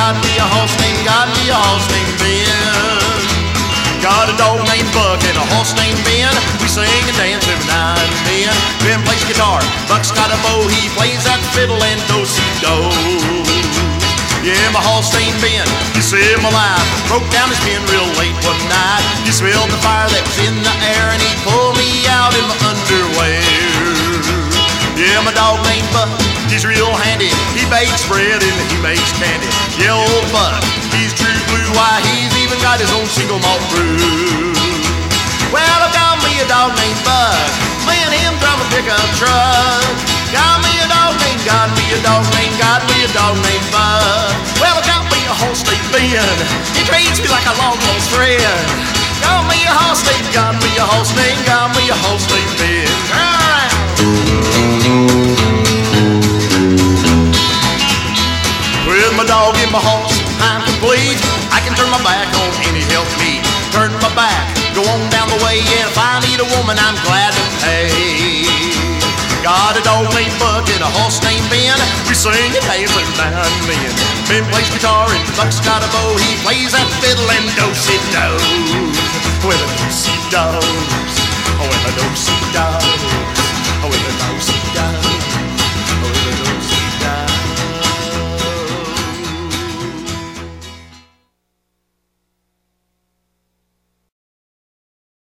got me a horse named, got me a horse named Ben. Got a dog named Buck and a horse named Ben. We sing and dance every now and then. Ben plays guitar, Buck's got a bow. He plays that fiddle and do-si-do. Yeah, my horse named Ben, he saved my life. Broke down his pen real late one night. He smelled the fire that was in the air and he pulled me out in my underwear. Yeah, my dog named Buck, he's real handy. He bakes bread and he makes candy. Yeah, old Buck, he's true blue. Why, he's even got his own single malt brew. Well, I got me a dog named Buck. Me and him drive a pickup truck. Got me a dog named, got me a dog named, got me a dog named Buck. Well, I got me a horse named Ben. He treats me like a long lost friend. Got me a horse named, got me a horse named, got me a horse named Ben. With my dog and my horse, I'm complete. I can turn my back on any help me. Turn my back, go on down the way. And if I need a woman, I'm glad to pay. Got a dog named Buck and a horse named Ben. We sing and dance every now and then. Ben plays guitar and Buck's got a bow. He plays that fiddle and do-si-do. Well, a do-si-do. Oh, well, a do-si-do. Oh, well, a do-si-do. Oh, well, a do-si-do.